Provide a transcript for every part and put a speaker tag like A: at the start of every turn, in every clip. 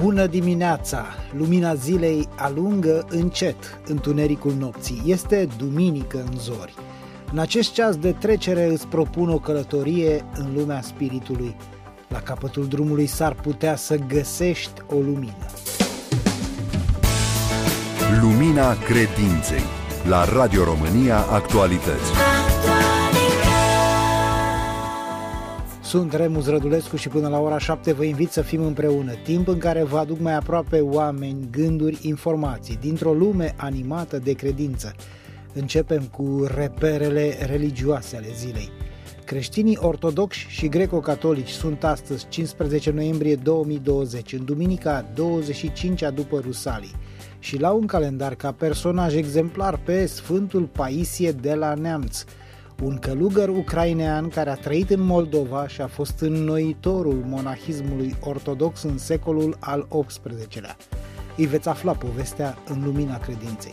A: Bună dimineața! Lumina zilei alungă încet întunericul nopții. Este duminică în zori. În acest ceas de trecere îți propun o călătorie în lumea spiritului. La capătul drumului s-ar putea să găsești o lumină.
B: Lumina credinței. La Radio România Actualități.
A: Sunt Remus Rădulescu și până la ora 7 vă invit să fim împreună, timp în care vă aduc mai aproape oameni, gânduri, informații, dintr-o lume animată de credință. Începem cu reperele religioase ale zilei. Creștinii ortodoxi și greco-catolici sunt astăzi, 15 noiembrie 2020, în duminica 25-a după Rusalii, și la un calendar ca personaj exemplar pe Sfântul Paisie de la Neamț, un călugăr ucrainean care a trăit în Moldova și a fost înnoitorul monahismului ortodox în secolul al XVIII-lea. Îi veți afla povestea în lumina credinței.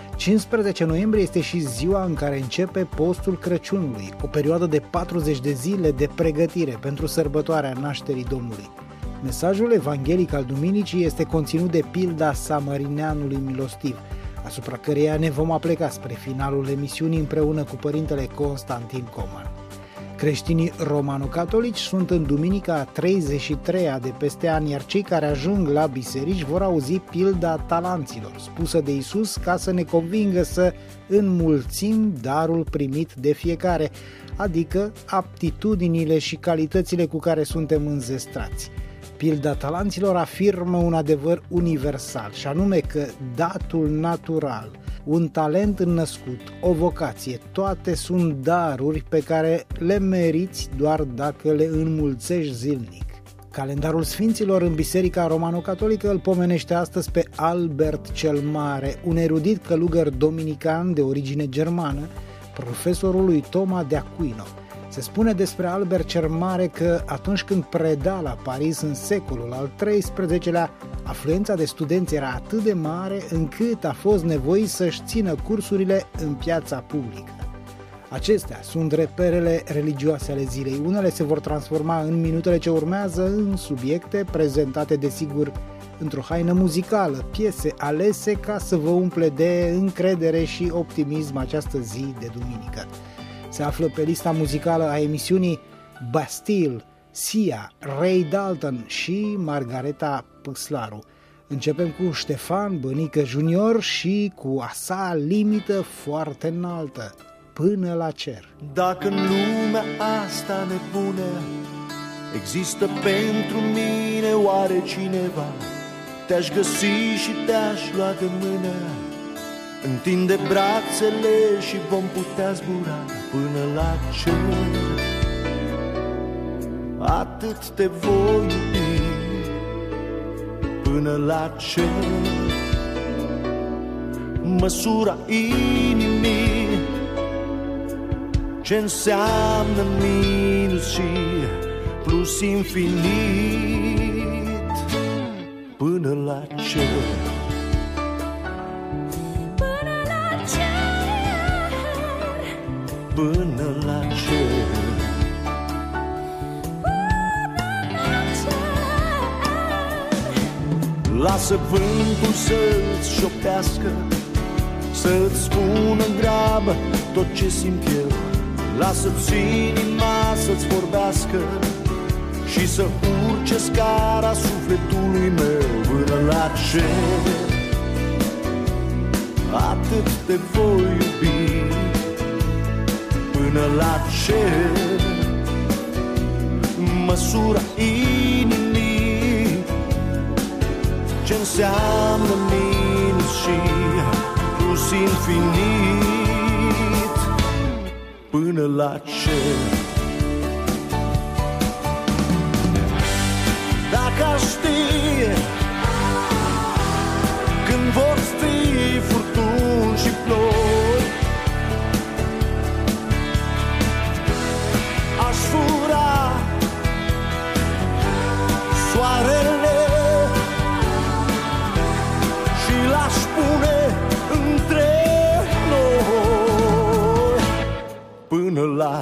A: 15 noiembrie este și ziua în care începe postul Crăciunului, o perioadă de 40 de zile de pregătire pentru sărbătoarea nașterii Domnului. Mesajul evanghelic al duminicii este conținut de pilda samarineanului milostiv, asupra căreia ne vom apleca spre finalul emisiunii împreună cu părintele Constantin Coman. Creștinii romano-catolici sunt în duminica 33-a de peste an, iar cei care ajung la biserici vor auzi pilda talanților, spusă de Iisus ca să ne convingă să înmulțim darul primit de fiecare, adică aptitudinile și calitățile cu care suntem înzestrați. Pilda talanților afirmă un adevăr universal, și anume că datul natural, un talent înnăscut, o vocație, toate sunt daruri pe care le meriți doar dacă le înmulțești zilnic. Calendarul Sfinților în Biserica Romano-Catolică îl pomenește astăzi pe Albert cel Mare, un erudit călugăr dominican de origine germană, profesorul lui Toma de Aquino. Se spune despre Albert cel Mare că atunci când preda la Paris în secolul al XIII-lea, afluența de studenți era atât de mare încât a fost nevoit să-și țină cursurile în piața publică. Acestea sunt reperele religioase ale zilei. Unele se vor transforma în minutele ce urmează în subiecte prezentate, desigur, într-o haină muzicală, piese alese ca să vă umple de încredere și optimism această zi de duminică. Se află pe lista muzicală a emisiunii Bastille, Sia, Ray Dalton și Margareta Păslaru. Începem cu Ștefan Bănică Junior și cu a sa limită foarte înaltă, Până la cer.
C: Dacă în lumea asta nebună există pentru mine oare cineva, te-aș găsi și te-aș lua de mână, întinde brațele și vom putea zbura până la cer. Atât te voi iubi până la cer. Măsura inimii, ce înseamnă minus și plus infinit până la cer. Până la cer. Lasă vântul să-ți șoptească, să-ți spună în grabă tot ce simt eu. Lasă-ți inima să-ți vorbească și să urce scara sufletului meu până la cer. Atât te voi iubi până la cer. Măsura inimii, ce înseamnă minus și plus infinit până la cer. Dacă aș ști când vor fi furtuni și ploi, aș fura soarele și l-aș pune între noi până la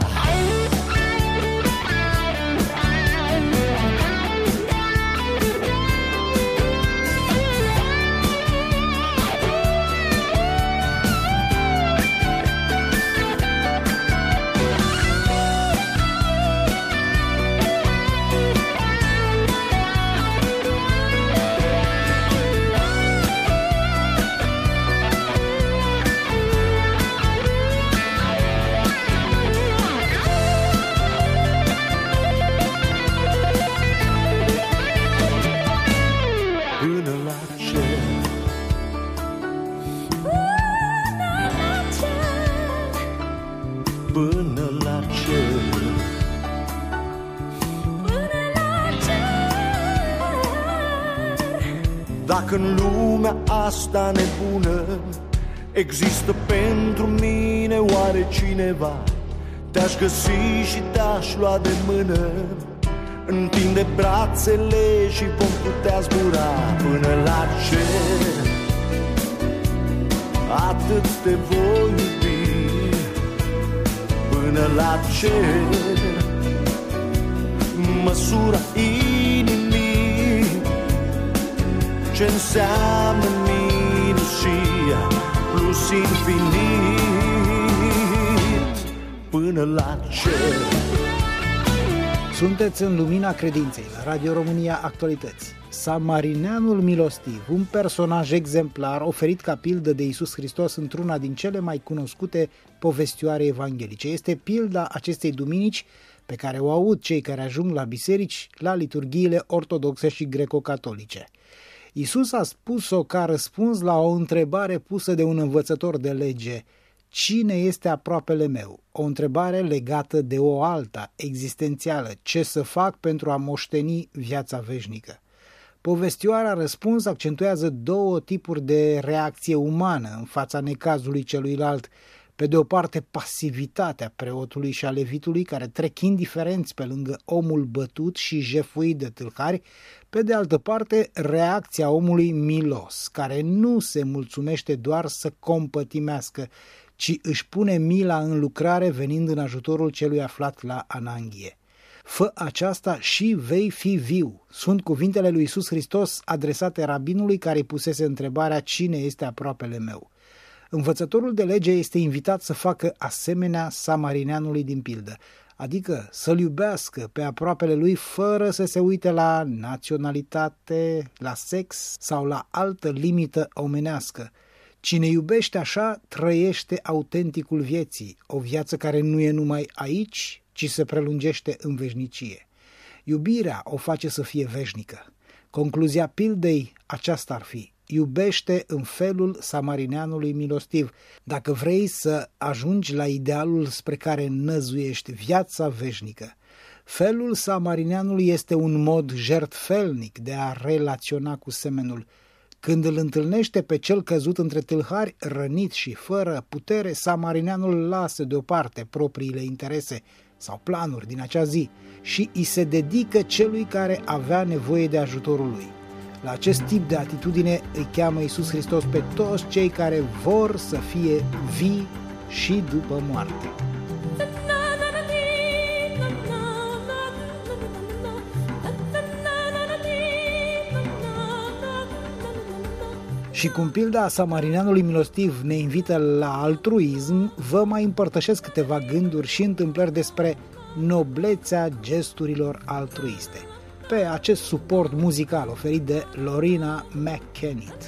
C: Dacă în lumea asta nebună există pentru mine oare cineva, te-aș găsi și te-aș lua de mână, întinde brațele și vom putea zbura până la cer. Atât te voi iubi până la cer, măsura inimii ce înseamnă minus și plus infinit până la cer.
A: Sunteți în Lumina Credinței, la Radio România Actualități. Samarineanul milostiv, un personaj exemplar oferit ca pildă de Iisus Hristos într-una din cele mai cunoscute povestioare evanghelice. Este pilda acestei duminici pe care o aud cei care ajung la biserici, la liturghiile ortodoxe și greco-catolice. Iisus a spus-o ca răspuns la o întrebare pusă de un învățător de lege: cine este aproapele meu? O întrebare legată de o alta, existențială: ce să fac pentru a moșteni viața veșnică? Povestioara răspuns accentuează două tipuri de reacție umană în fața necazului celuilalt. Pe de o parte, pasivitatea preotului și a levitului, care trec indiferenți pe lângă omul bătut și jefuit de tâlhari; pe de altă parte, reacția omului milos, care nu se mulțumește doar să compătimească, ci își pune mila în lucrare, venind în ajutorul celui aflat la ananghie. Fă aceasta și vei fi viu. Sunt cuvintele lui Iisus Hristos adresate rabinului care îi pusese întrebarea: cine este aproapele meu? Învățătorul de lege este invitat să facă asemenea samarineanului din pildă, adică să-l iubească pe aproapele lui fără să se uite la naționalitate, la sex sau la altă limită omenească. Cine iubește așa trăiește autenticul vieții, o viață care nu e numai aici, ci se prelungește în veșnicie. Iubirea o face să fie veșnică. Concluzia pildei aceasta ar fi: iubește în felul samarineanului milostiv, dacă vrei să ajungi la idealul spre care năzuiești viața veșnică. Felul samarineanului este un mod jertfelnic de a relaționa cu semenul. Când îl întâlnește pe cel căzut între tâlhari, rănit și fără putere, samarineanul lasă deoparte propriile interese sau planuri din acea zi și îi se dedică celui care avea nevoie de ajutorul lui. La acest tip de atitudine îi cheamă Iisus Hristos pe toți cei care vor să fie vii și după moarte. Și cum pilda samarineanului milostiv ne invită la altruism, vă mai împărtășesc câteva gânduri și întâmplări despre noblețea gesturilor altruiste, pe acest suport muzical oferit de Lorena McKennitt.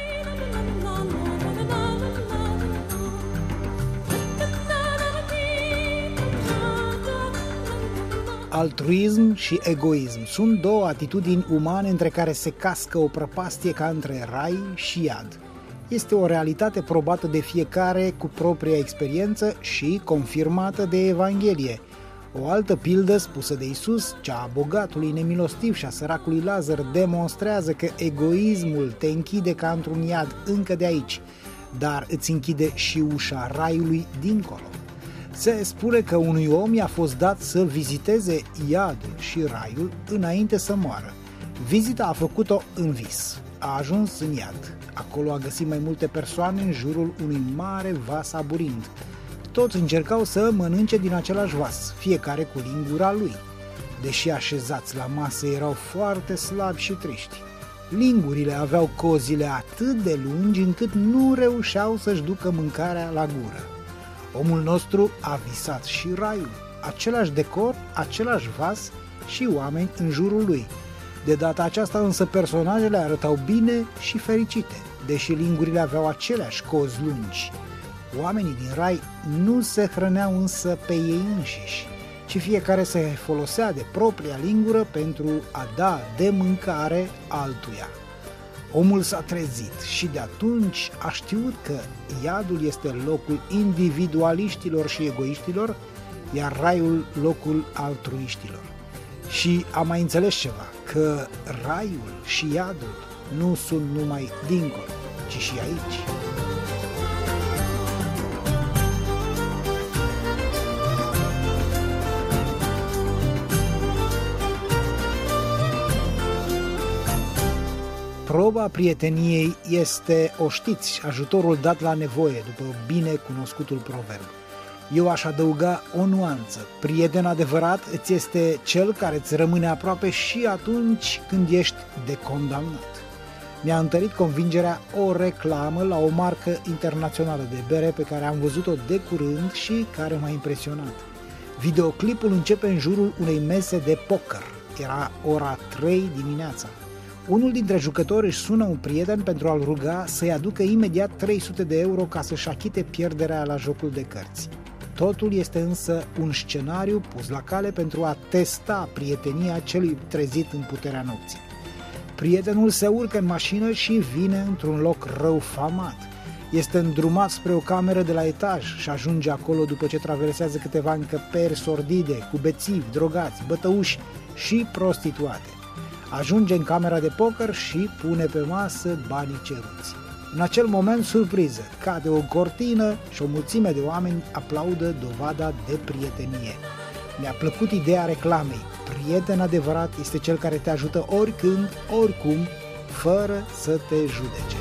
A: Altruism și egoism sunt două atitudini umane între care se cască o prăpastie ca între rai și iad. Este o realitate probată de fiecare cu propria experiență și confirmată de Evanghelie. O altă pildă spusă de Iisus, cea a bogatului nemilostiv și a săracului Lazar, demonstrează că egoismul te închide ca într-un iad încă de aici, dar îți închide și ușa raiului dincolo. Se spune că unui om i-a fost dat să viziteze iadul și raiul înainte să moară. Vizita a făcut-o în vis. A ajuns în iad. Acolo a găsit mai multe persoane în jurul unui mare vas aburind. Toți încercau să mănânce din același vas, fiecare cu lingura lui. Deși așezați la masă, erau foarte slabi și triști. Lingurile aveau cozile atât de lungi încât nu reușeau să-și ducă mâncarea la gură. Omul nostru a visat și raiul, același decor, același vas și oameni în jurul lui. De data aceasta însă personajele arătau bine și fericite, deși lingurile aveau aceleași cozi lungi. Oamenii din rai nu se hrăneau însă pe ei înșiși, ci fiecare se folosea de propria lingură pentru a da de mâncare altuia. Omul s-a trezit și de atunci a știut că iadul este locul individualiștilor și egoiștilor, iar raiul locul altruiștilor. Și a mai înțeles ceva, că raiul și iadul nu sunt numai dincolo, ci și aici. Proba prieteniei este, o știți, ajutorul dat la nevoie, după bine cunoscutul proverb. Eu aș adăuga o nuanță. Prieten adevărat îți este cel care îți rămâne aproape și atunci când ești decondamnat. Mi-a întărit convingerea o reclamă la o marcă internațională de bere pe care am văzut-o de curând și care m-a impresionat. Videoclipul începe în jurul unei mese de poker. Era ora 3 dimineața. Unul dintre jucători își sună un prieten pentru a-l ruga să-i aducă imediat 300 de euro ca să-și achite pierderea la jocul de cărți. Totul este însă un scenariu pus la cale pentru a testa prietenia celui trezit în puterea nopții. Prietenul se urcă în mașină și vine într-un loc rău famat. Este îndrumat spre o cameră de la etaj și ajunge acolo după ce traversează câteva încăperi sordide, cu bețivi, drogați, bătăuși și prostituate. Ajunge în camera de poker și pune pe masă banii ceruți. În acel moment, surpriză, cade o cortină și o mulțime de oameni aplaudă dovada de prietenie. Mi-a plăcut ideea reclamei. Prieten adevărat este cel care te ajută oricând, oricum, fără să te judece.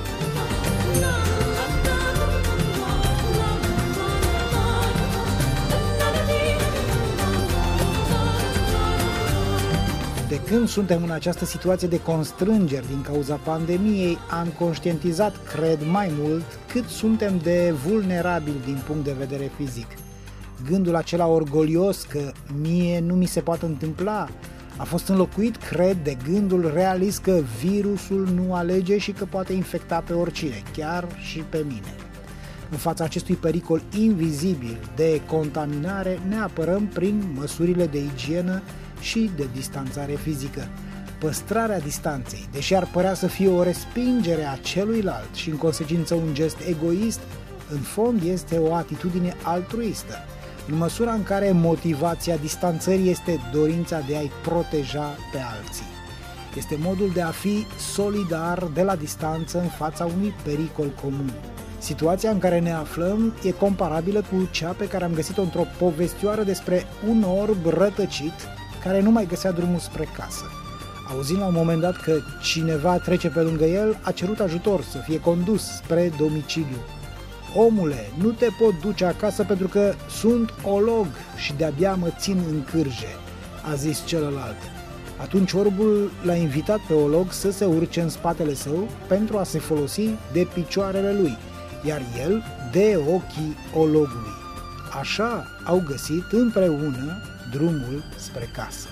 A: De când suntem în această situație de constrângeri din cauza pandemiei, am conștientizat, cred, mai mult cât suntem de vulnerabili din punct de vedere fizic. Gândul acela orgolios că mie nu mi se poate întâmpla a fost înlocuit, cred, de gândul realist că virusul nu alege și că poate infecta pe oricine, chiar și pe mine. În fața acestui pericol invizibil de contaminare ne apărăm prin măsurile de igienă și de distanțare fizică. Păstrarea distanței, deși ar părea să fie o respingere a celuilalt și în consecință un gest egoist, în fond este o atitudine altruistă, în măsura în care motivația distanțării este dorința de a-i proteja pe alții. Este modul de a fi solidar de la distanță în fața unui pericol comun. Situația în care ne aflăm e comparabilă cu cea pe care am găsit-o într-o povestioară despre un orb rătăcit care nu mai găsea drumul spre casă. Auzind la un moment dat că cineva trece pe lângă el, a cerut ajutor să fie condus spre domiciliu. Omule, nu te pot duce acasă pentru că sunt olog și de-abia mă țin în cârje, a zis celălalt. Atunci orbul l-a invitat pe olog să se urce în spatele său pentru a se folosi de picioarele lui, iar el de ochii ologului. Așa au găsit împreună drumul spre casă.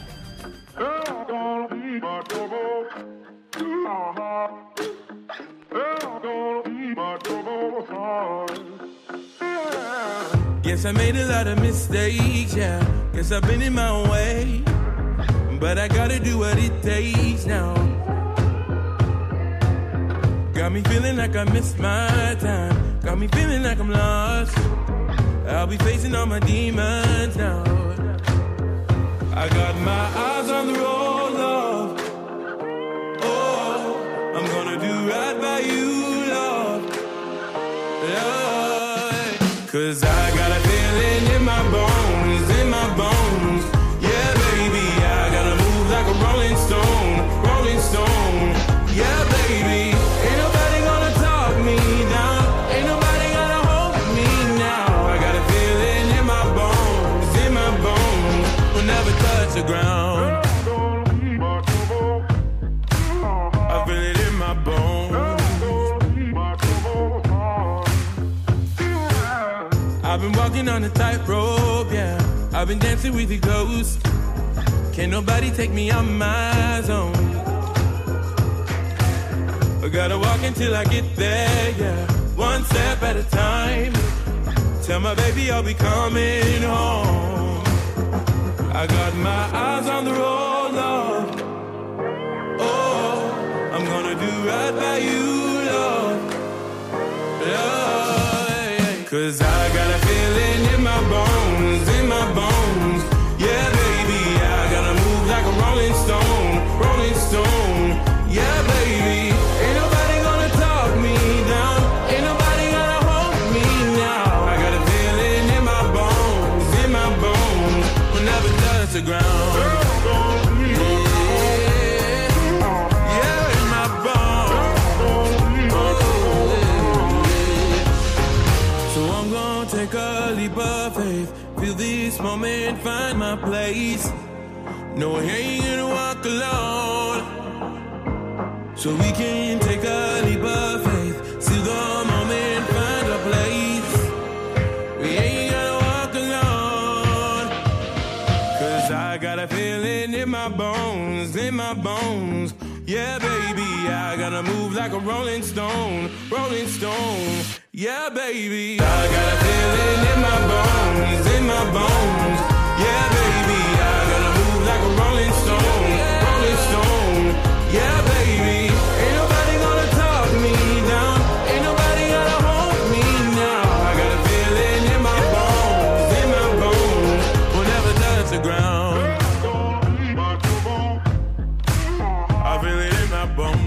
D: Guess I made a lot of mistakes, yeah. Guess I've been in my way, but I gotta do what it takes now. Got me feeling like I missed my time. Got me feeling like I'm lost. I'll be facing all my demons now. I got my eyes on the road, love. Oh, I'm gonna do right by you, love. Love. 'Cause I got a feeling in my bones, in my bones. Yeah, baby, I gotta move like a rolling stone, rolling stone. Yeah, baby, ain't nobody gonna talk me down. Ain't nobody gonna hold me now. I got a feeling in my bones, in my bones. We'll never touch the ground. I feel it in my bones. I've been walking on a tightrope, yeah. I've been dancing with the ghost. Can't nobody take me out my zone. I gotta walk until I get there, yeah. One step at a time. Tell my baby I'll be coming home. I got my eyes on the road, love. Oh, I'm gonna do right by you, love. Love, yeah. 'Cause I got a feeling in my bones, in my bones. Yeah, baby, I gotta move like a rolling stone, rolling stone. Yeah, baby, ain't my place. No, he ain't gonna walk alone. So we can take a leap of faith, see the moment, find a place. We ain't gonna walk alone. 'Cause I got a feeling in my bones, in my bones. Yeah, baby, I gotta move like a rolling stone, rolling stone. Yeah, baby, I got a feeling in my bones, in my bones. Yeah, baby, I gotta move like a rolling stone, rolling stone. Yeah, baby, ain't nobody gonna talk me down, ain't nobody gonna hold me now. I got a feeling in my bones, will never touch the ground. I feel it in my bones.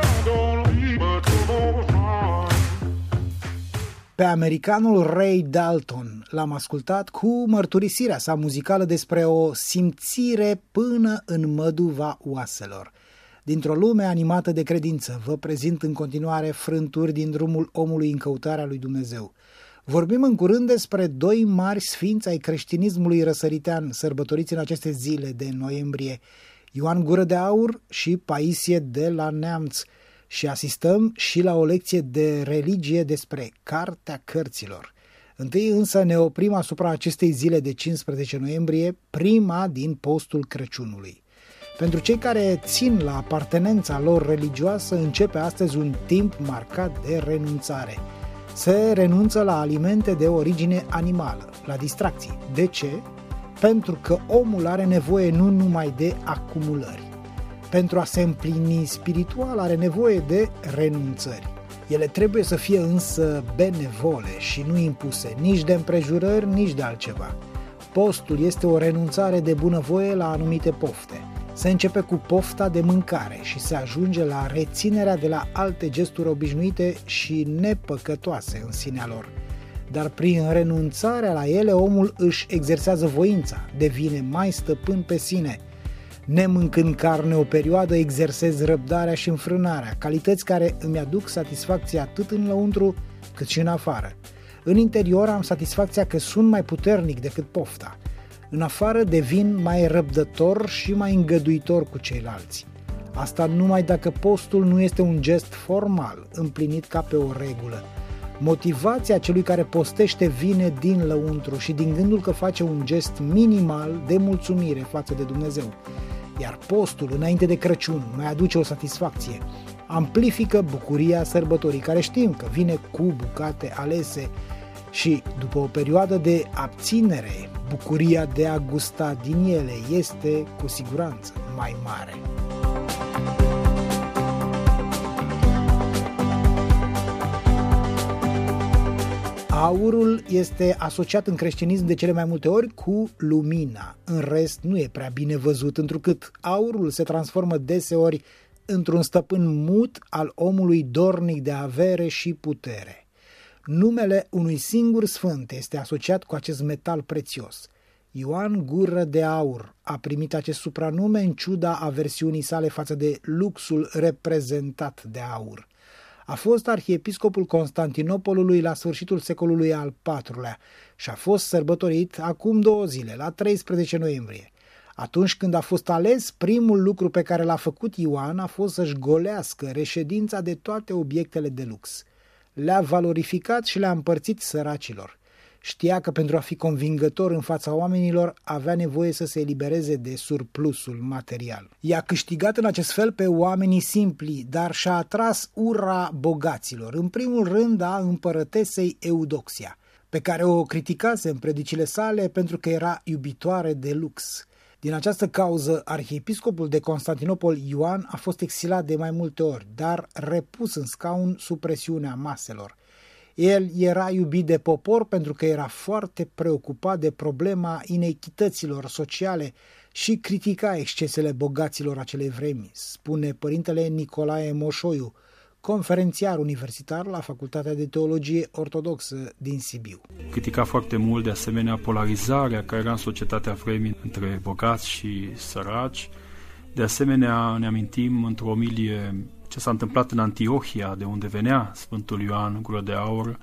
A: Pe americanul Ray Dalton l-am ascultat cu mărturisirea sa muzicală despre o simțire până în măduva oaselor. Dintr-o lume animată de credință, vă prezint în continuare frânturi din drumul omului în căutarea lui Dumnezeu. Vorbim în curând despre doi mari sfinți ai creștinismului răsăritean, sărbătoriți în aceste zile de noiembrie, Ioan Gură de Aur și Paisie de la Neamț, și asistăm și la o lecție de religie despre Cartea Cărților. Întâi însă ne oprim asupra acestei zile de 15 noiembrie, prima din postul Crăciunului. Pentru cei care țin la apartenența lor religioasă, începe astăzi un timp marcat de renunțare. Se renunță la alimente de origine animală, la distracții. De ce? Pentru că omul are nevoie nu numai de acumulări. Pentru a se împlini spiritual are nevoie de renunțări. Ele trebuie să fie însă benevole și nu impuse, nici de împrejurări, nici de altceva. Postul este o renunțare de bunăvoie la anumite pofte. Se începe cu pofta de mâncare și se ajunge la reținerea de la alte gesturi obișnuite și nepăcătoase în sinea lor. Dar prin renunțarea la ele, omul își exersează voința, devine mai stăpân pe sine. Nemâncând carne o perioadă, exersez răbdarea și înfrânarea, calități care îmi aduc satisfacție atât în lăuntru cât și în afară. În interior am satisfacția că sunt mai puternic decât pofta. În afară devin mai răbdător și mai îngăduitor cu ceilalți. Asta numai dacă postul nu este un gest formal, împlinit ca pe o regulă. Motivația celui care postește vine din lăuntru și din gândul că face un gest minimal de mulțumire față de Dumnezeu. Iar postul înainte de Crăciun mai aduce o satisfacție. Amplifică bucuria sărbătorii, care știm că vine cu bucate alese, și după o perioadă de abținere, bucuria de a gusta din ele este cu siguranță mai mare. Aurul este asociat în creștinism de cele mai multe ori cu lumina. În rest, nu e prea bine văzut, întrucât aurul se transformă deseori într-un stăpân mut al omului dornic de avere și putere. Numele unui singur sfânt este asociat cu acest metal prețios. Ioan Gură de Aur a primit acest supranume în ciuda aversiunii sale față de luxul reprezentat de aur. A fost arhiepiscopul Constantinopolului la sfârșitul secolului al IV-lea și a fost sărbătorit acum 2 zile, la 13 noiembrie. Atunci când a fost ales, primul lucru pe care l-a făcut Ioan a fost să-și golească reședința de toate obiectele de lux. Le-a valorificat și le-a împărțit săracilor. Știa că pentru a fi convingător în fața oamenilor avea nevoie să se elibereze de surplusul material. I-a câștigat în acest fel pe oamenii simpli, dar și-a atras ura bogaților, în primul rând a împărătesei Eudoxia, pe care o criticase în predicile sale pentru că era iubitoare de lux. Din această cauză, arhiepiscopul de Constantinopol Ioan a fost exilat de mai multe ori, dar repus în scaun sub presiunea maselor. El era iubit de popor pentru că era foarte preocupat de problema inechităților sociale și critica excesele bogaților acelei vremi, spune părintele Nicolae Moșoiu, conferențiar universitar la Facultatea de Teologie Ortodoxă din Sibiu.
E: Critica foarte mult de asemenea polarizarea care era în societatea vremii între bogați și săraci. De asemenea, ne amintim într-o omilie ce s-a întâmplat în Antiohia, de unde venea Sfântul Ioan Gură de Aur,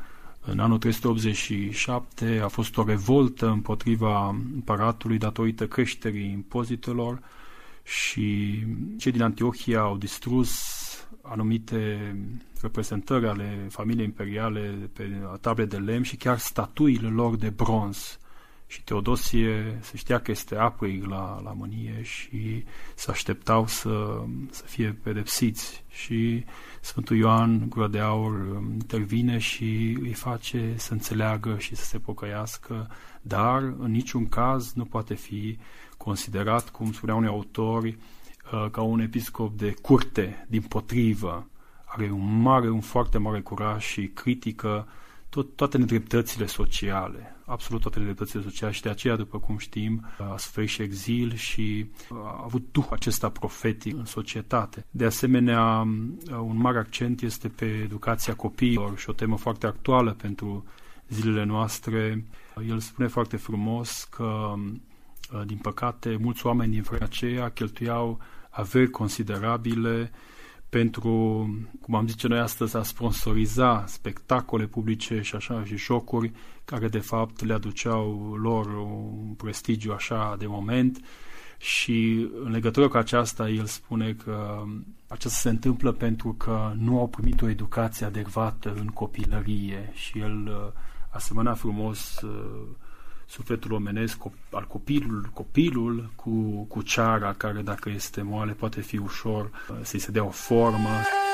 E: În anul 387 a fost o revoltă împotriva împăratului datorită creșterii impozitelor și cei din Antiohia au distrus anumite reprezentări ale familiei imperiale pe table de lemn și chiar statuile lor de bronz. Și Teodosie se știa că este aprig la mânie și se așteptau să fie pedepsiți. Și Sfântul Ioan Gură de Aur intervine și îi face să înțeleagă și să se pocăiască, dar în niciun caz nu poate fi considerat, cum spunea unii autori, ca un episcop de curte, dimpotrivă. Are un foarte mare curaj și critică toate nedreptățile sociale, absolut toate nedreptățile sociale, și de aceea, după cum știm, a suferit și exil și a avut duhul acesta profetic în societate. De asemenea, un mare accent este pe educația copiilor și o temă foarte actuală pentru zilele noastre. El spune foarte frumos că, din păcate, mulți oameni din vremea aceea cheltuiau averi considerabile pentru, cum am zice noi astăzi, a sponsoriza spectacole publice și așa, și jocuri care de fapt le aduceau lor un prestigiu așa de moment. Și în legătură cu aceasta el spune că aceasta se întâmplă pentru că nu au primit o educație adecvată în copilărie și el asemăna frumos sufletul omenesc al copilul cu ceara care, dacă este moale, poate fi ușor să-i se dea o formă.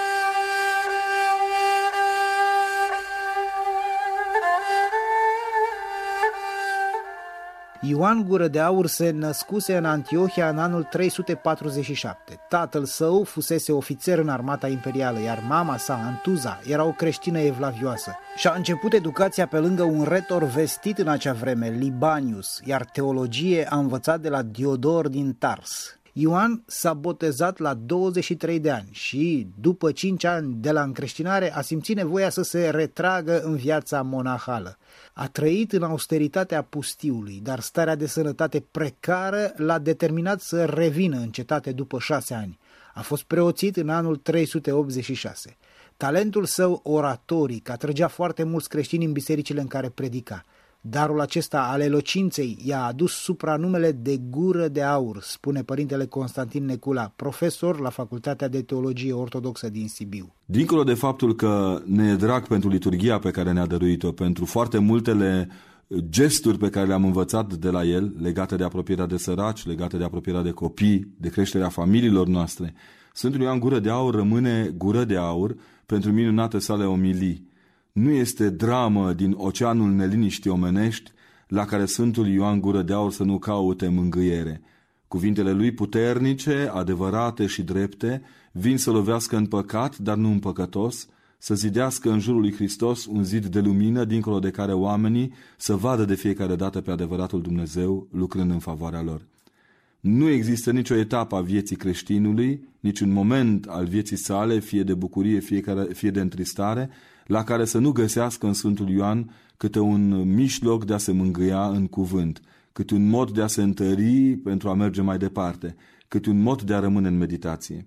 A: Ioan Gură de Aur se născuse în Antiohia în anul 347. Tatăl său fusese ofițer în armata imperială, iar mama sa, Antuza, era o creștină evlavioasă. Și-a început educația pe lângă un retor vestit în acea vreme, Libanius, iar teologie a învățat de la Diodor din Tars. Ioan s-a botezat la 23 de ani și, după 5 ani de la încreștinare, a simțit nevoia să se retragă în viața monahală. A trăit în austeritatea pustiului, dar starea de sănătate precară l-a determinat să revină în cetate după 6 ani. A fost preoțit în anul 386. Talentul său oratoric atrăgea foarte mulți creștini în bisericile în care predica. Darul acesta al elocinței i-a adus supranumele de Gură de Aur, spune părintele Constantin Necula, profesor la Facultatea de Teologie Ortodoxă din Sibiu.
F: Dincolo de faptul că ne e drag pentru liturghia pe care ne-a dăruit-o, pentru foarte multele gesturi pe care le-am învățat de la el, legate de apropierea de săraci, legate de apropierea de copii, de creșterea familiilor noastre, Sfântul Ioan Gură de Aur rămâne Gură de Aur pentru minunate sale omilii. Nu este dramă din oceanul neliniștii omenești la care Sfântul Ioan Gură de Aur să nu caute mângâiere. Cuvintele lui puternice, adevărate și drepte vin să lovească în păcat, dar nu în păcătos, să zidească în jurul lui Hristos un zid de lumină dincolo de care oamenii să vadă de fiecare dată pe adevăratul Dumnezeu lucrând în favoarea lor. Nu există nicio etapă a vieții creștinului, niciun moment al vieții sale, fie de bucurie, fie de întristare, la care să nu găsească în Sfântul Ioan câte un mijloc de a se mângâia în cuvânt, câte un mod de a se întări pentru a merge mai departe, câte un mod de a rămâne în meditație.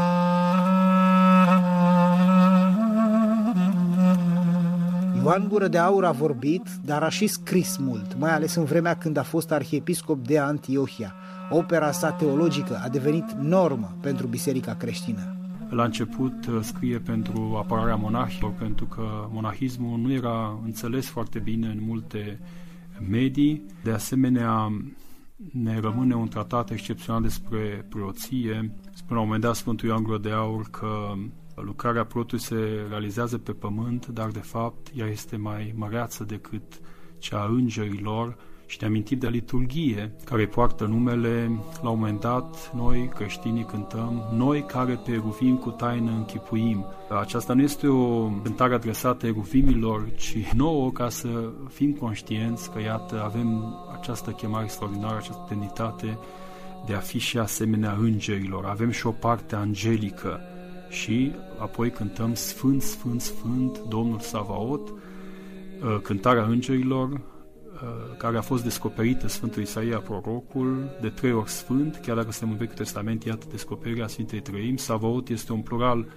A: Ioan Gură de Aur a vorbit, dar a și scris mult, mai ales în vremea când a fost arhiepiscop de Antiohia. Opera sa teologică a devenit normă pentru biserica creștină.
E: La început scrie pentru apărarea monahilor, pentru că monahismul nu era înțeles foarte bine în multe medii. De asemenea, ne rămâne un tratat excepțional despre preoție. Spune la un moment dat Sfântul Ioan Gură de Aur că lucrarea preotului se realizează pe pământ, dar de fapt ea este mai măreață decât cea a îngerilor. Și ne amintim de liturghie, care poartă numele, la un moment dat, noi creștinii cântăm, noi care pe eruvim cu taină închipuim. Aceasta nu este o cântare adresată eruvimilor, ci nouă, ca să fim conștienți că, iată, avem această chemare extraordinară, această demnitate de a fi și asemenea îngerilor. Avem și o parte angelică și apoi cântăm Sfânt, Sfânt, Sfânt, Domnul Savaot, cântarea îngerilor, care a fost descoperită Sfântul Isaia prorocul, de 3 ori sfânt, chiar dacă suntem în Vechiul Testament, iată descoperirea Sfintei Trăimi. Savaot este un plural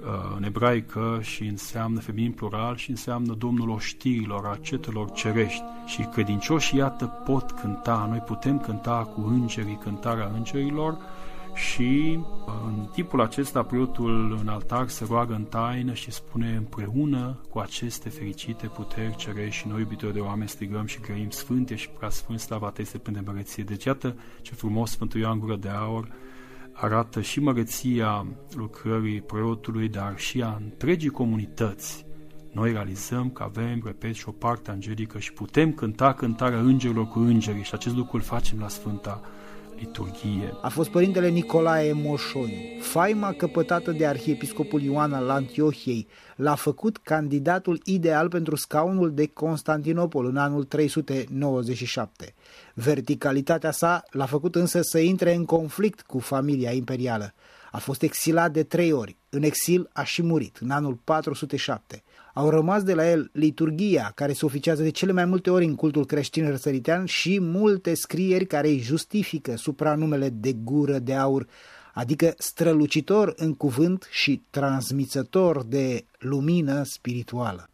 E: în ebraică și înseamnă feminin plural și înseamnă Domnul oștirilor, a cetelor cerești. Și credincioșii, iată, pot cânta, noi putem cânta cu îngerii, cântarea îngerilor, și în tipul acesta preotul în altar se roagă în taină și spune: împreună cu aceste fericite puteri cerești și noi, iubitori de oameni, strigăm și grăim: Sfânte și preasfânt, slava ta este până de măreție. Deci iată ce frumos Sfântul Ioan Gură de Aur arată și măreția lucrării preotului, dar și a întregii comunități. Noi realizăm că avem, repet, și o parte angelică și putem cânta cântarea îngerilor cu îngerii și acest lucru îl facem la Sfânta Liturghie.
A: A fost părintele Nicolae Moșoniu. Faima căpătată de arhiepiscopul Ioan al Antiohiei l-a făcut candidatul ideal pentru scaunul de Constantinopol în anul 397. Verticalitatea sa l-a făcut însă să intre în conflict cu familia imperială. A fost exilat de 3 ori. În exil a și murit în anul 407. Au rămas de la el liturghia, care se oficiază de cele mai multe ori în cultul creștin răsăritean, și multe scrieri care îi justifică supranumele de Gură de Aur, adică strălucitor în cuvânt și transmițător de lumină spirituală.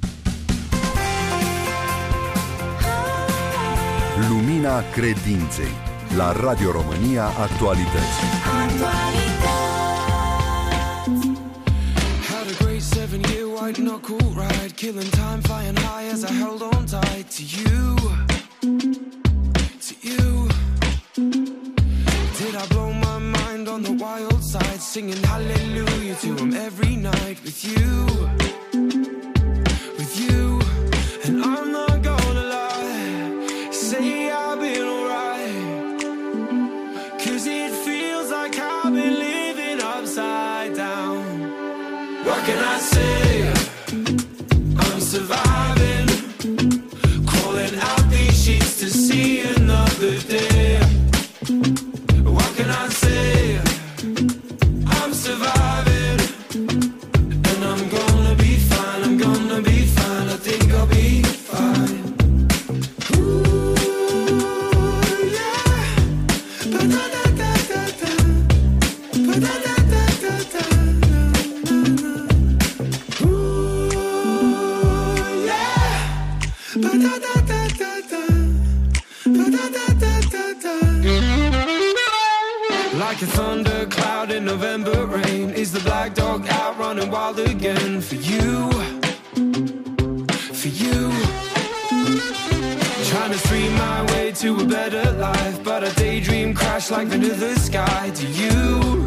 B: Lumina credinței la Radio România Actualități.
D: Had a great 7-year white knuckle ride, killing time, flying high as I held on tight to you. Did I blow my mind on the wild side, singing hallelujah to him every night with you, and I'm not gonna lie, say I've been alright, 'cause it feels like I've been living upside down. What can I say? I'm surviving, crawling out these sheets to see another day. What can I say? I'm surviving, and I'm gonna be fine, I'm gonna be fine, I think I'll be fine. Ooh, yeah. Ba-da-da-da-da-da. Ba-da-da-da-da-da. Like a thundercloud in November rain, is the black dog out running wild again for you, trying to stream my way to a better life, but a daydream crashed like into the sky. Do you?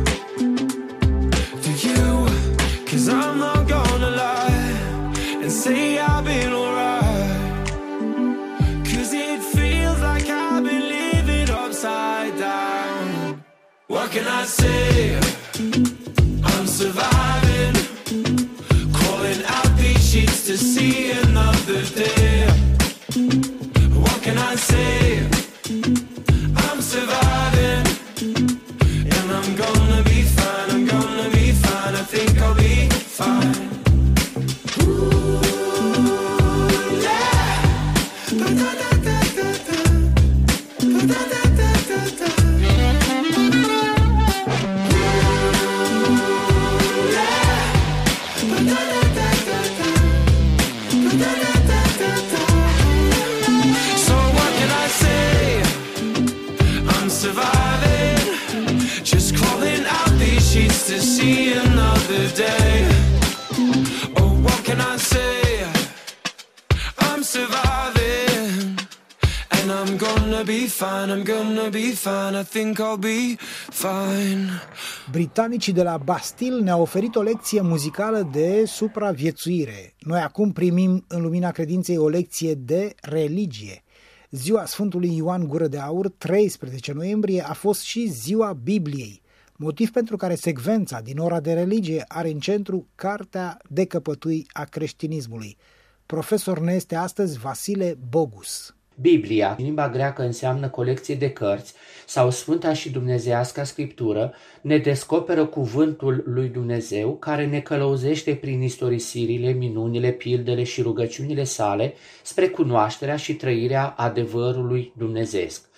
D: 'Cause I'm not gonna lie and say I've been alright, 'cause it feels like I've been living upside down. What can I say? I'm surviving, crawling out these sheets to see another day. What can I say? I'm surviving, and I'm gonna be fine, I'm gonna be fine, I think I'll be fine. Ooh, yeah. Ba-da-da-da-da-da. Ba-da-da-da-da-da. So what can I say? I'm surviving, just crawling out these sheets to see another day. Oh, what can I say? I'm surviving, and I'm gonna be fine, I'm gonna be fine, I think I'll be fine.
A: Britanicii de la Bastille ne-au oferit o lecție muzicală de supraviețuire. Noi acum primim în Lumina Credinței o lecție de religie. Ziua Sfântului Ioan Gură de Aur, 13 noiembrie, a fost și ziua Bibliei, motiv pentru care secvența din ora de religie are în centru Cartea de căpătâi a creștinismului. Profesor ne este astăzi Vasile Bogus.
G: Biblia, în limba greacă, înseamnă colecție de cărți sau Sfânta și Dumnezeiasca Scriptură, ne descoperă cuvântul lui Dumnezeu, care ne călăuzește prin istorisirile, minunile, pildele și rugăciunile sale spre cunoașterea și trăirea adevărului dumnezeesc.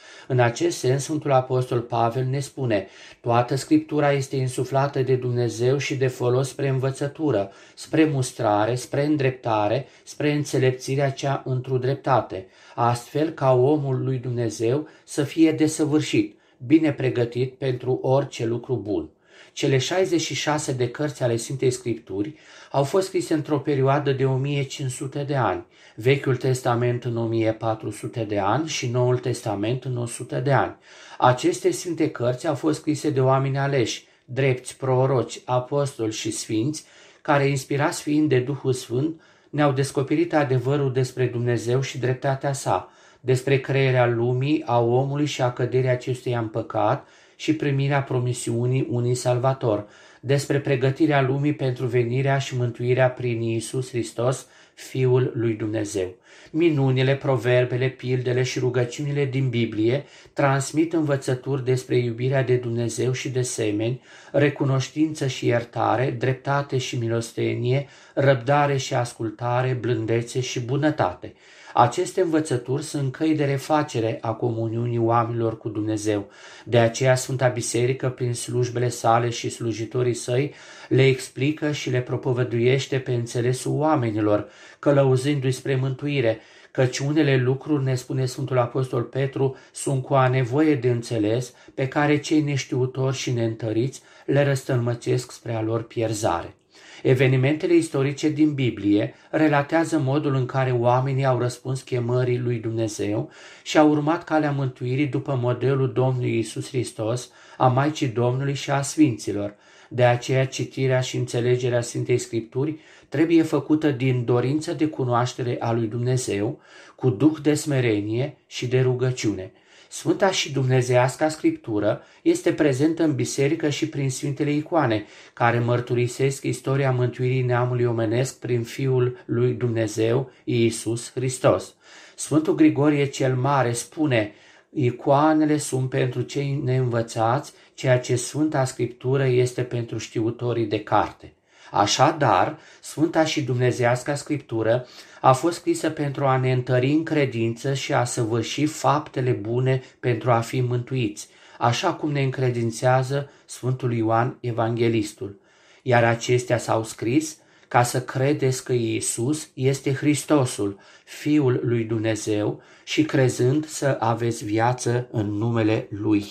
G: În acest sens, Sfântul Apostol Pavel ne spune: toată Scriptura este insuflată de Dumnezeu și de folos spre învățătură, spre mustrare, spre îndreptare, spre înțelepțirea cea întru dreptate, astfel ca omul lui Dumnezeu să fie desăvârșit, bine pregătit pentru orice lucru bun. Cele 66 de cărți ale Sfintei Scripturi au fost scrise într-o perioadă de 1500 de ani, Vechiul Testament în 1400 de ani și Noul Testament în 100 de ani. Aceste sfinte cărți au fost scrise de oameni aleși, drepți, proroci, apostoli și sfinți, care, inspirați fiind de Duhul Sfânt, ne-au descoperit adevărul despre Dumnezeu și dreptatea sa, despre crearea lumii, a omului și a căderii acestuia în păcat și primirea promisiunii unui Salvator, despre pregătirea lumii pentru venirea și mântuirea prin Iisus Hristos, Fiul lui Dumnezeu. Minunile, proverbele, pildele și rugăciunile din Biblie transmit învățături despre iubirea de Dumnezeu și de semeni, recunoștință și iertare, dreptate și milostenie, răbdare și ascultare, blândețe și bunătate. Aceste învățături sunt căi de refacere a comuniunii oamenilor cu Dumnezeu. De aceea Sfânta Biserică, prin slujbele sale și slujitorii săi, le explică și le propovăduiește pe înțelesul oamenilor, călăuzându-i spre mântuire, căci unele lucruri, ne spune Sfântul Apostol Petru, sunt cu a nevoie de înțeles, pe care cei neștiutori și neîntăriți le răstălmăcesc spre a lor pierzare. Evenimentele istorice din Biblie relatează modul în care oamenii au răspuns chemării lui Dumnezeu și au urmat calea mântuirii după modelul Domnului Iisus Hristos, a Maicii Domnului și a Sfinților. De aceea citirea și înțelegerea Sfintei Scripturi trebuie făcută din dorință de cunoaștere a lui Dumnezeu, cu duh de smerenie și de rugăciune. Sfânta și dumnezeiasca Scriptură este prezentă în biserică și prin Sfintele Icoane, care mărturisesc istoria mântuirii neamului omenesc prin Fiul lui Dumnezeu, Iisus Hristos. Sfântul Grigorie cel Mare spune: icoanele sunt pentru cei neînvățați, ceea ce Sfânta Scriptură este pentru știutorii de carte. Așadar, Sfânta și dumnezeiasca Scriptură a fost scrisă pentru a ne întări în credință și a săvârși faptele bune pentru a fi mântuiți, așa cum ne încredințează Sfântul Ioan Evanghelistul. Iar acestea s-au scris ca să credeți că Iisus este Hristosul, Fiul lui Dumnezeu, și crezând să aveți viață în numele Lui.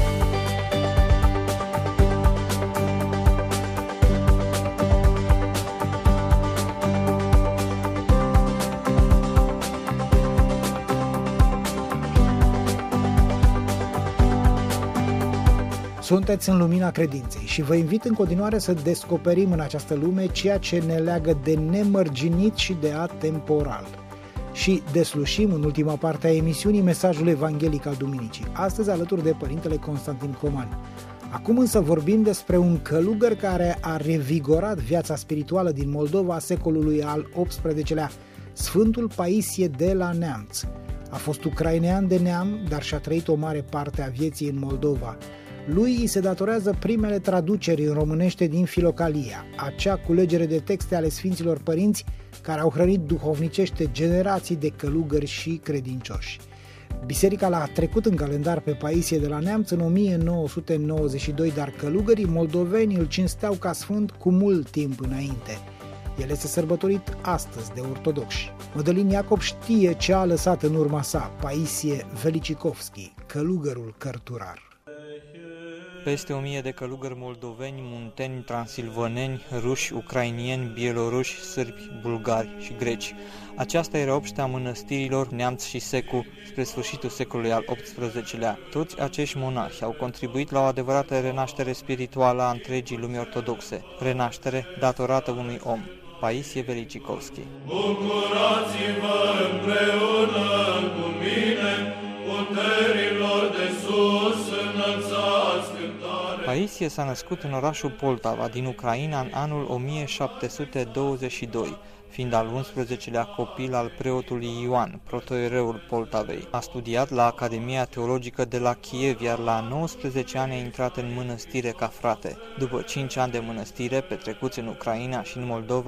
A: Sunteți în lumina credinței și vă invit în continuare să descoperim în această lume ceea ce ne leagă de nemărginit și de atemporal. Și deslușim în ultima parte a emisiunii mesajul evanghelic al Duminicii, astăzi alături de Părintele Constantin Comani. Acum însă vorbim despre un călugăr care a revigorat viața spirituală din Moldova a secolului al XVIII-lea, Sfântul Paisie de la Neamț. A fost ucrainean de neam, dar și-a trăit o mare parte a vieții în Moldova. Lui îi se datorează primele traduceri în românește din Filocalia, acea culegere de texte ale Sfinților Părinți care au hrănit duhovnicește generații de călugări și credincioși. Biserica l-a trecut în calendar pe Paisie de la Neamț în 1992, dar călugării moldoveni îl cinsteau ca sfânt cu mult timp înainte. El este sărbătorit astăzi de ortodoxi. Mădălin Iacob știe ce a lăsat în urma sa Paisie Velicicovski, călugărul cărturar.
H: Peste 1000 de călugări moldoveni, munteni, transilvaneni, ruși, ucrainieni, bieloruși, sârbi, bulgari și greci. Aceasta era obștea mănăstirilor Neamț și Secu spre sfârșitul secolului al XVIII-lea. Toți acești monarhi au contribuit la o adevărată renaștere spirituală a întregii lumii ortodoxe, renaștere datorată unui om, Paisie Velicicovski.
D: Bucurați-vă împreună cu mine, puterilor de sus înălțați cântare.
H: Paisie s-a născut în orașul Poltava din Ucraina în anul 1722, fiind al 11-lea copil al preotului Ioan, protoiereul Poltavei. A studiat la Academia Teologică de la Kiev, iar la 19 ani a intrat în mănăstire ca frate. După 5 ani de mănăstire petrecuți în Ucraina și în Moldova,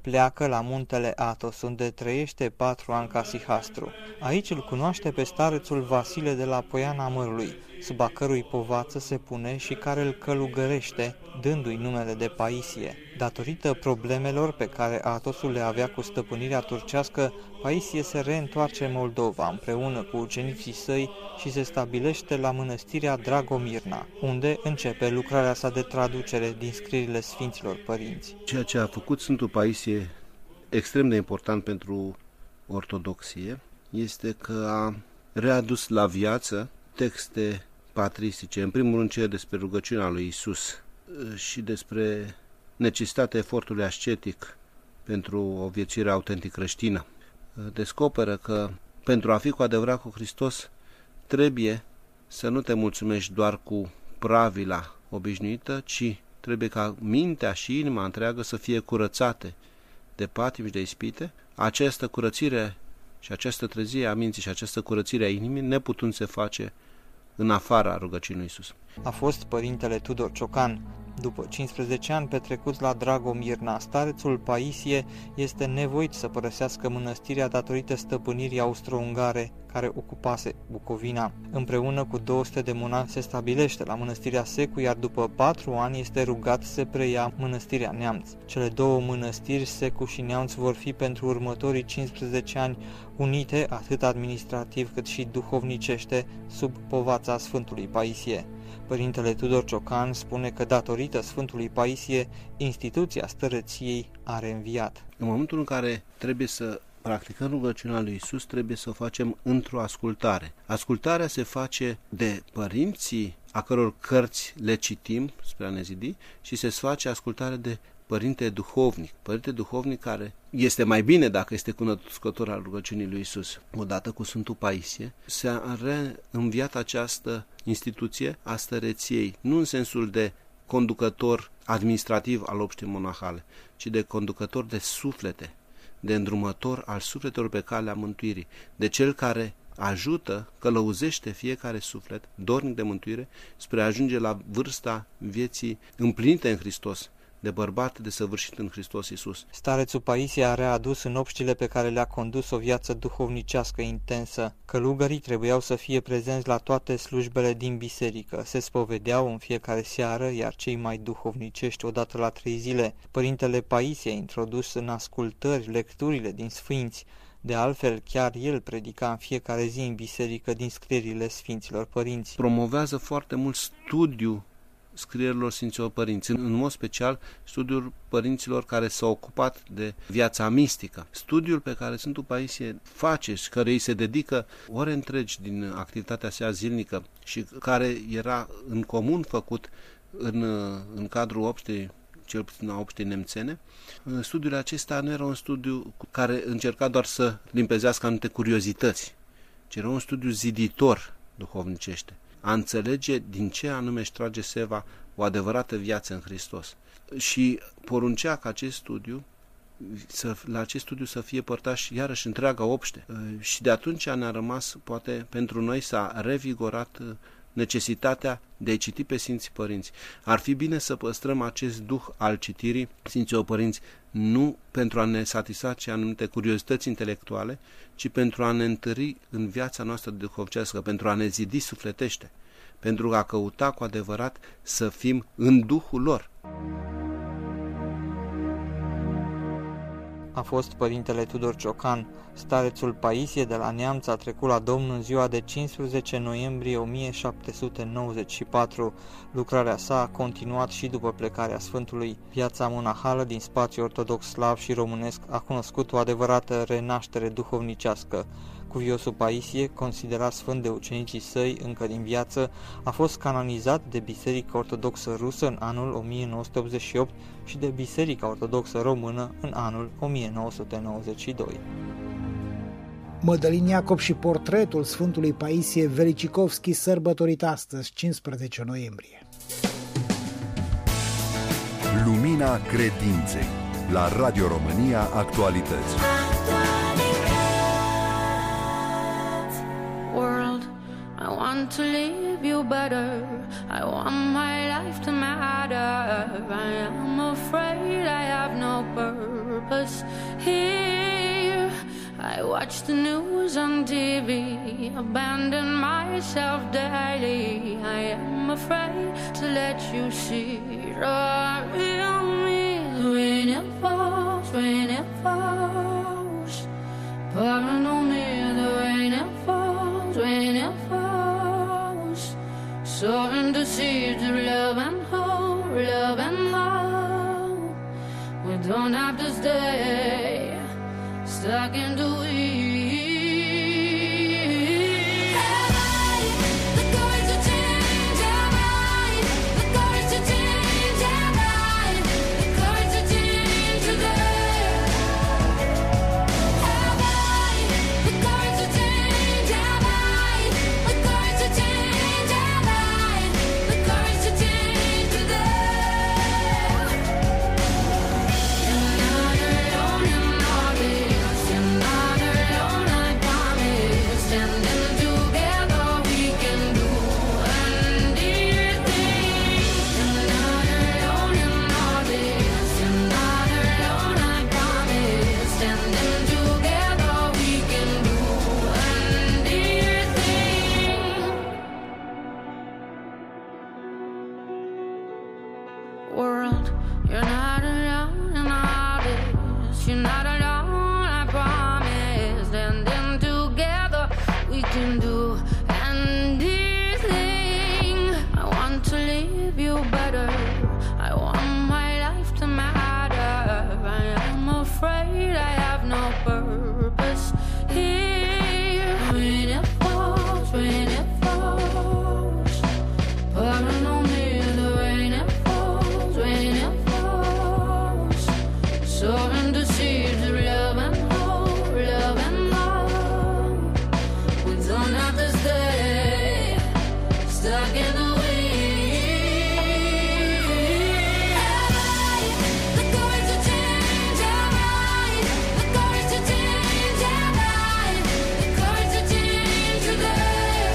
H: pleacă la muntele Athos, unde trăiește 4 ani ca sihastru. Aici îl cunoaște pe starețul Vasile de la Poiana Mărului, sub a cărui povață se pune și care îl călugărește, dându-i numele de Paisie. Datorită problemelor pe care Athosul le avea cu stăpânirea turcească, Paisie se reîntoarce în Moldova împreună cu ucenicii săi și se stabilește la mănăstirea Dragomirna, unde începe lucrarea sa de traducere din scrierile Sfinților Părinți.
I: Ceea ce a făcut Sfântul Paisie extrem de important pentru ortodoxie este că a readus la viață texte patristice, în primul rând cele despre rugăciunea lui Iisus și despre necesitatea efortului ascetic pentru o viețuire autentic creștină. Descoperă că pentru a fi cu adevărat cu Hristos trebuie să nu te mulțumești doar cu pravila obișnuită, ci trebuie ca mintea și inima întreagă să fie curățate de patimi și de ispite. Această curățire și această trezire a minții și această curățire a inimii neputând se face în afara rugăciunii lui Iisus.
H: A fost părintele Tudor Ciocan. După 15 ani petrecuți la Dragomirna, starețul Paisie este nevoit să părăsească mănăstirea datorită stăpânirii austro-ungare care ocupase Bucovina. Împreună cu 200 de monahi se stabilește la mănăstirea Secu, iar după 4 ani este rugat să preia mănăstirea Neamț. Cele două mănăstiri, Secu și Neamț, vor fi pentru următorii 15 ani unite atât administrativ cât și duhovnicește sub povața Sfântului Paisie. Părintele Tudor Ciocan spune că datorită Sfântului Paisie, instituția stărăției a reînviat.
I: În momentul în care trebuie să practicăm rugăciunea lui Iisus, trebuie să o facem într-o ascultare. Ascultarea se face de părinții a căror cărți le citim spre a ne zidi și se face ascultare de părinte duhovnic. Părinte duhovnic care este mai bine dacă este cunoscător al rugăciunii lui Iisus. Odată cu Sfântul Paisie s-a reînviat această instituție a stăreției, nu în sensul de conducător administrativ al obștii monahale, ci de conducător de suflete, de îndrumător al sufletelor pe calea mântuirii, de cel care ajută, călăuzește fiecare suflet dornic de mântuire spre a ajunge la vârsta vieții împlinite în Hristos, de bărbat desăvârșit în Hristos Iisus.
H: Starețul Paisie a readus în obștile pe care le-a condus o viață duhovnicească intensă. Călugării trebuiau să fie prezenți la toate slujbele din biserică, se spovedeau în fiecare seară, iar cei mai duhovnicești odată la 3 zile. Părintele Paisie a introdus în ascultări lecturile din Sfinți. De altfel, chiar el predica în fiecare zi în biserică din scrierile Sfinților Părinți.
I: Promovează foarte mult studiul scrierilor Sfinților Părinți, în mod special studiul părinților care s-au ocupat de viața mistică. Studiul pe care Sfântul Paisie face și care îi se dedică ore întregi din activitatea sa zilnică și care era în comun făcut în cadrul obștei, cel puțin a obștei nemțene. Studiul acesta nu era un studiu care încerca doar să limpezească anumite curiozități, ci era un studiu ziditor duhovnicește, a înțelege din ce anume își trage seva o adevărată viață în Hristos. Și poruncea ca la acest studiu să fie părtaș iarăși întreaga obște. Și de atunci ne-a rămas, poate, pentru noi s-a revigorat necesitatea de a citi pe Sfinții Părinți. Ar fi bine să păstrăm acest duh al citirii Sfinților Părinți, nu pentru a ne satisface anumite curiozități intelectuale, ci pentru a ne întări în viața noastră duhovnicească, pentru a ne zidi sufletește, pentru a căuta cu adevărat să fim în Duhul lor.
H: A fost părintele Tudor Ciocan. Starețul Paisie de la Neamț a trecut la Domnul în ziua de 15 noiembrie 1794. Lucrarea sa a continuat și după plecarea Sfântului. Viața monahală din spațiul ortodox slav și românesc a cunoscut o adevărată renaștere duhovnicească. Cuviosul Paisie, considerat sfânt de ucenicii săi încă din viață, a fost canonizat de Biserica Ortodoxă Rusă în anul 1988 și de Biserica Ortodoxă Română în anul 1992.
A: Mădălin Iacob și portretul Sfântului Paisie Velicicovski, sărbătorit astăzi, 15 noiembrie.
B: Lumina credinței la Radio România Actualități.
J: I want to leave you better. I want my life to matter. I am afraid I have no purpose. purpose here. I watch the news on TV, abandon myself daily. I am afraid to let you see the real me. When it falls, when it falls, pouring on me, the rain it falls, when it falls, soaring the seeds of love and hope, love and hope. We don't have to stay stuck in the weeds. World, you're not alone in all this. You're not alone, I promise. Standing together, we can do anything. I want to leave you better. I want my life to matter. I am afraid I have no purpose here. When it falls, when it falls, pouring on me, the rain it falls, when it falls, soaring the seeds of love and hope, love and hope. We don't have to stay stuck in the weeds. The courage to change our mind, the courage to change our mind, the courage to change today.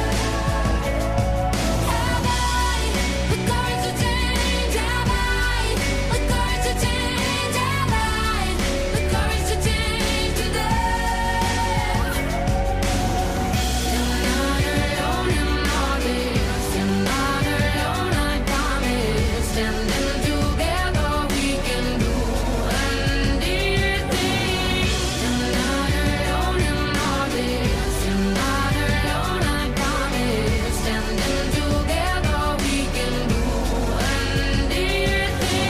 J: The courage to change our mind, the courage to change our mind, the courage to change today. You're not alone in all this. You're not alone, I promise. Standing together, we can do anything. You're not alone in all this. You're not alone, I promise. Standing together, we can do anything.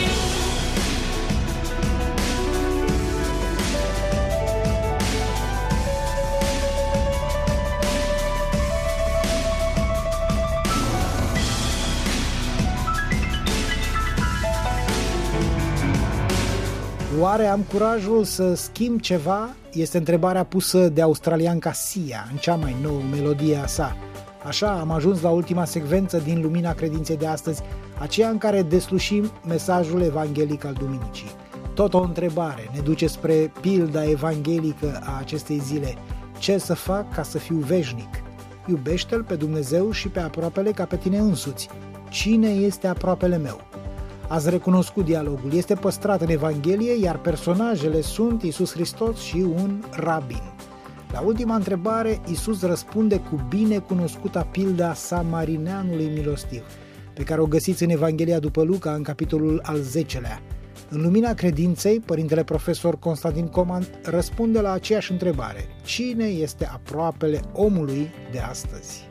A: Oare am curajul să schimb ceva? Este întrebarea pusă de australianca Sia în cea mai nouă melodie a sa. Așa am ajuns la ultima secvență din Lumina Credinței de astăzi, aceea în care deslușim mesajul evanghelic al duminicii. Tot o întrebare ne duce spre pilda evanghelică a acestei zile. Ce să fac ca să fiu veșnic? Iubește-L pe Dumnezeu și pe aproapele ca pe tine însuți. Cine este aproapele meu? Ați recunoscut dialogul, este păstrat în Evanghelie, iar personajele sunt Iisus Hristos și un rabin. La ultima întrebare, Iisus răspunde cu binecunoscuta pilda samarineanului milostiv, pe care o găsiți în Evanghelia după Luca, în capitolul al 10-lea. În Lumina Credinței, părintele profesor Constantin Coman răspunde la aceeași întrebare: cine este aproapele omului de astăzi?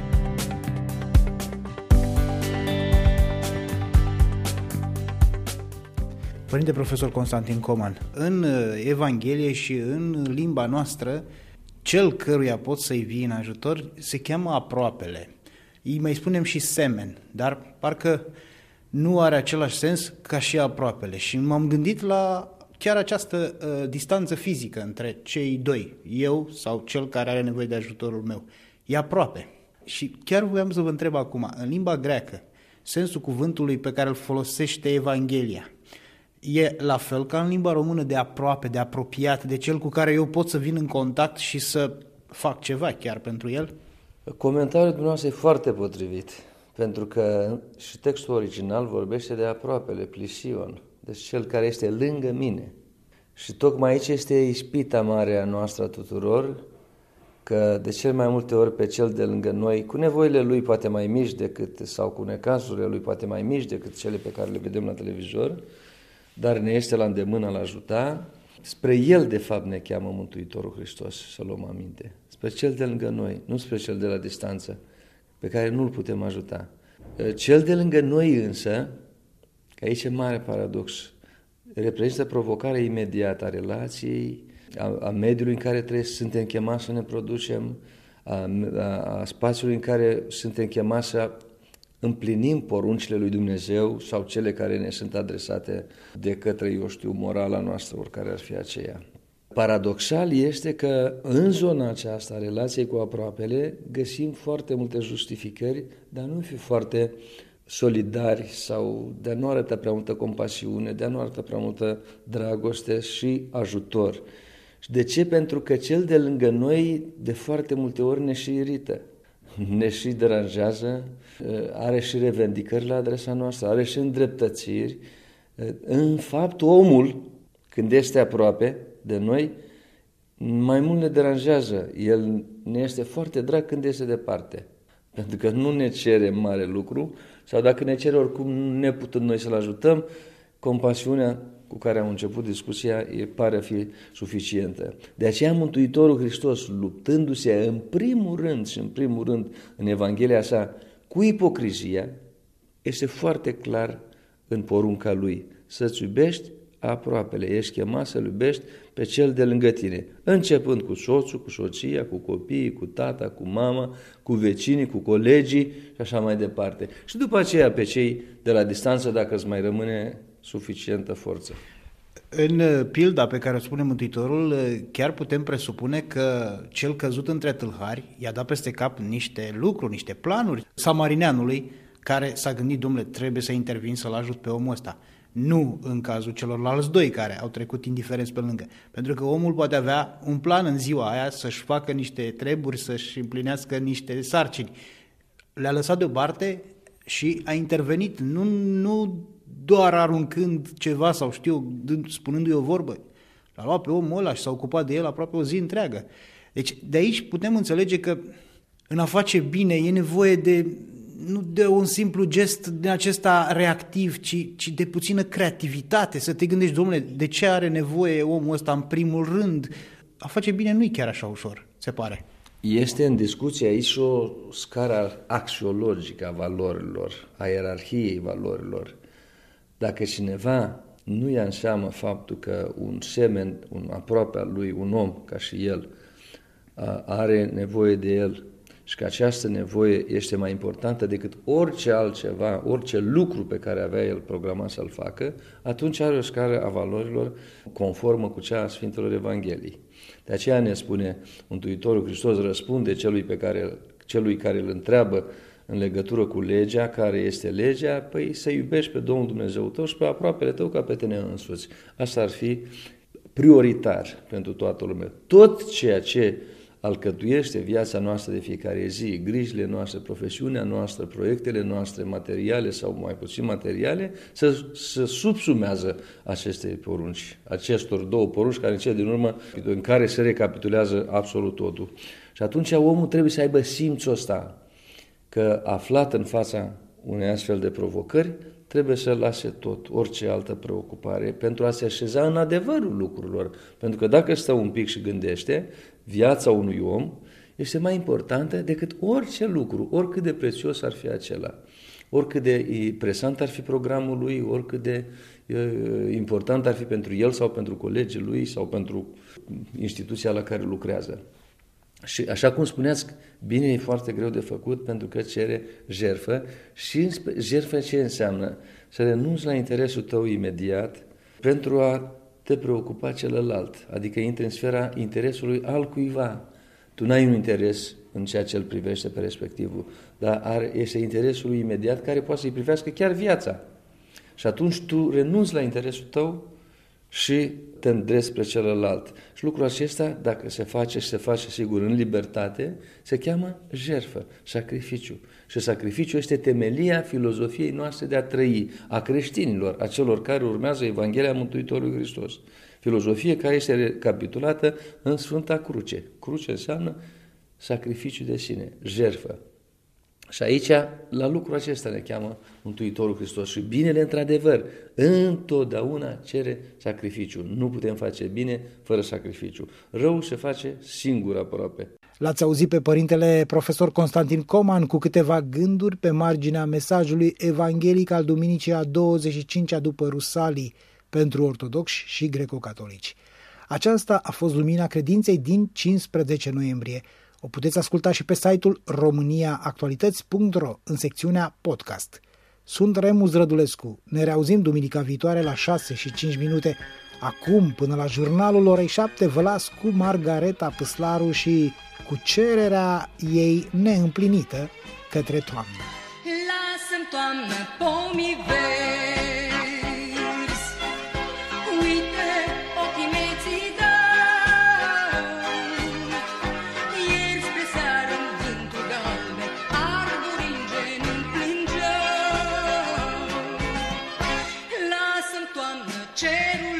A: Părinte profesor Constantin Coman, în Evanghelie și în limba noastră, cel căruia poți să-i vii în ajutor se cheamă aproapele. Îi mai spunem și semen, dar parcă nu are același sens ca și aproapele. Și m-am gândit la chiar această distanță fizică între cei doi, eu sau cel care are nevoie de ajutorul meu. E aproape. Și chiar voiam să vă întreb acum, în limba greacă, sensul cuvântului pe care îl folosește Evanghelia e la fel ca în limba română, de aproape, de apropiat, de cel cu care eu pot să vin în contact și să fac ceva chiar pentru el?
K: Comentariul dumneavoastră e foarte potrivit, pentru că și textul original vorbește de aproapele, plision, deci cel care este lângă mine. Și tocmai aici este ispita mare a noastră a tuturor, că de cel mai multe ori pe cel de lângă noi, cu nevoile lui poate mai mici decât, sau cu necazurile lui poate mai mici decât cele pe care le vedem la televizor, dar ne este la îndemână a-l ajuta. Spre el, de fapt, ne cheamă Mântuitorul Hristos, să luăm aminte. Spre cel de lângă noi, nu spre cel de la distanță, pe care nu-l putem ajuta. Cel de lângă noi însă, că aici e mare paradox, reprezintă provocarea imediată a relației, a mediului în care suntem chemați să ne producem, a spațiului în care suntem chemați să împlinim poruncile lui Dumnezeu sau cele care ne sunt adresate de către, morala noastră, oricare ar fi aceea. Paradoxal este că în zona aceasta, relației cu aproapele, găsim foarte multe justificări, dar nu fi foarte solidari sau de a nu arăta prea multă compasiune, de a nu arăta prea multă dragoste și ajutor. Și de ce? Pentru că cel de lângă noi de foarte multe ori ne și irită, ne și deranjează, are și revendicări la adresa noastră, are și îndreptățiri. În fapt, omul, când este aproape de noi, mai mult ne deranjează. El ne este foarte drag când este departe, pentru că nu ne cere mare lucru, sau dacă ne cere oricum, neputând noi să-l ajutăm, compasiunea cu care am început discuția pare a fi suficientă. De aceea Mântuitorul Hristos, luptându-se în primul rând în Evanghelia sa cu ipocrizia, este foarte clar în porunca lui: să-ți iubești aproapele, ești chemat să-l iubești pe cel de lângă tine, începând cu soțul, cu soția, cu copiii, cu tata, cu mama, cu vecinii, cu colegii și așa mai departe. Și după aceea pe cei de la distanță, dacă îți mai rămâne suficientă forță.
A: În pilda pe care o spune Mântuitorul, chiar putem presupune că cel căzut între tâlhari i-a dat peste cap niște lucruri, niște planuri samarineanului, care s-a gândit: domnule, trebuie să intervin să-l ajut pe omul ăsta. Nu în cazul celorlalți doi care au trecut indiferenți pe lângă. Pentru că omul poate avea un plan în ziua aia să-și facă niște treburi, să-și împlinească niște sarcini. Le-a lăsat deoparte și a intervenit, nu doar aruncând ceva sau spunându-i o vorbă. L-a luat pe omul ăla și s-a ocupat de el aproape o zi întreagă. Deci de aici putem înțelege că în a face bine e nevoie nu de un simplu gest din acesta reactiv, ci de puțină creativitate, să te gândești: domnule, de ce are nevoie omul ăsta în primul rând? A face bine nu e chiar așa ușor, se pare.
K: Este în discuție aici o scară axiologică a valorilor, a ierarhiei valorilor. Dacă cineva nu ia în seamă faptul că un semen, un aproape al lui, un om ca și el, are nevoie de el și că această nevoie este mai importantă decât orice altceva, orice lucru pe care avea el programat să-l facă, atunci are o scară a valorilor conformă cu cea a Sfintelor Evangheliei. De aceea ne spune Mântuitorul Hristos: răspunde celui care îl întreabă în legătură cu legea, care este legea, păi să iubești pe Domnul Dumnezeu tău și pe aproapele tău ca pe tine însuți. Asta ar fi prioritar pentru toată lumea. Tot ceea ce alcătuiește viața noastră de fiecare zi, grijile noastre, profesiunea noastră, proiectele noastre materiale sau mai puțin materiale, să subsumează aceste porunci, acestor două porunci care în cele din urmă, în care se recapitulează absolut totul. Și atunci omul trebuie să aibă simțul ăsta, că aflat în fața unei astfel de provocări, trebuie să lase tot, orice altă preocupare, pentru a se așeza în adevărul lucrurilor. Pentru că dacă stă un pic și gândește, viața unui om este mai importantă decât orice lucru, oricât de prețios ar fi acela, oricât de presant ar fi programul lui, oricât de important ar fi pentru el sau pentru colegii lui sau pentru instituția la care lucrează. Și așa cum spuneați, bine e foarte greu de făcut pentru că cere jertfă. Și jertfă ce înseamnă? Să renunți la interesul tău imediat pentru a te preocupa celălalt, adică intri în sfera interesului altcuiva. Tu n-ai un interes în ceea ce îl privește pe respectivul, dar este interesul imediat care poate să-i privească chiar viața. Și atunci tu renunți la interesul tău și te îndrepți spre celălalt. Și lucrul acesta, dacă se face și se face sigur în libertate, se cheamă jertfă, sacrificiu. Și sacrificiul este temelia filozofiei noastre de a trăi, a creștinilor, a celor care urmează Evanghelia Mântuitorului Hristos. Filozofie care este recapitulată în Sfânta Cruce. Cruce înseamnă sacrificiu de sine, jertfă. Și aici, la lucrul acesta ne cheamă Mântuitorul Hristos. Și binele, într-adevăr, întotdeauna cere sacrificiu. Nu putem face bine fără sacrificiu. Răul se face singur aproape.
A: L-ați auzit pe părintele profesor Constantin Coman cu câteva gânduri pe marginea mesajului evanghelic al duminicii a 25-a după Rusalii pentru ortodoxi și greco-catolici. Aceasta a fost Lumina Credinței din 15 noiembrie. O puteți asculta și pe site-ul romaniaactualități.ro în secțiunea podcast. Sunt Remus Rădulescu. Ne reauzim duminica viitoare la 6:05. Acum, până la jurnalul orei 7, vă las cu Margareta Păslaru și cu cererea ei neîmplinită către toamnă.
J: Lasă-mi toamnă pomii verzi, uite ochii mei ți dau, ieri spre seară în vântul galben, arborii în genunchi plângeau. Lasă-mi toamnă cerul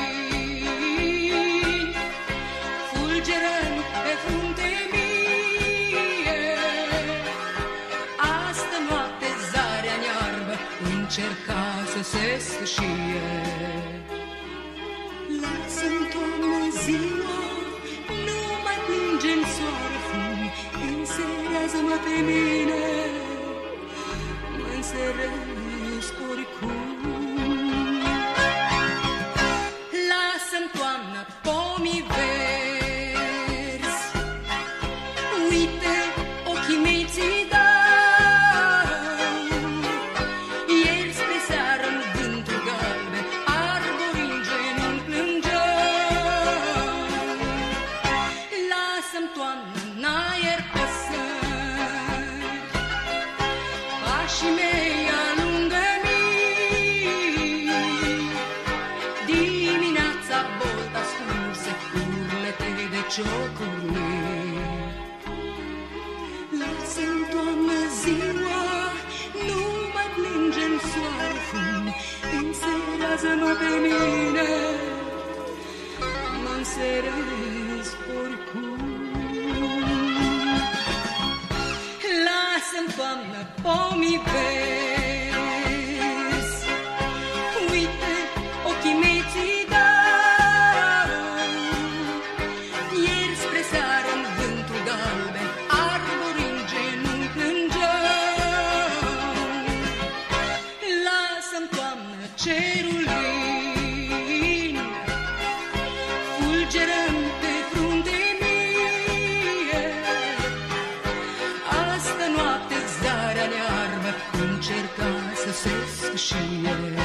J: lin, fulgerând pe frunte mie, astă noapte zarea nearbă încerca să se sfâșie. Lasă-mi toamnă ziua, nu mai plânge-n soare fum, înserează-mă pe mine, mă înseresc oricum. Lasă-mi toamnă pomii verzi, uite ochii mei ți dau, ieri spre seară în vântul galben, arborii în genunchi plângeau. Lasă-mi toamnă în aer păsări, pașii mei alungă-mi, dimineața bolta scurse, urlete de ciocuri. Lasă-mi toamnă ziua, nu mai plânge-n soare fum, înserează-mă pe mine, mă înseresc oricum. Lasă-mi toamnă pomii verzi, uite ochii mei ți dau, ieri spre seară în vântul galben, arborii în genunchi plângeau. Lasă-mi toamnă cerul lin, fulgerând pe frunte mie, astă noapte zarea nearbă încerca să se sfâșie.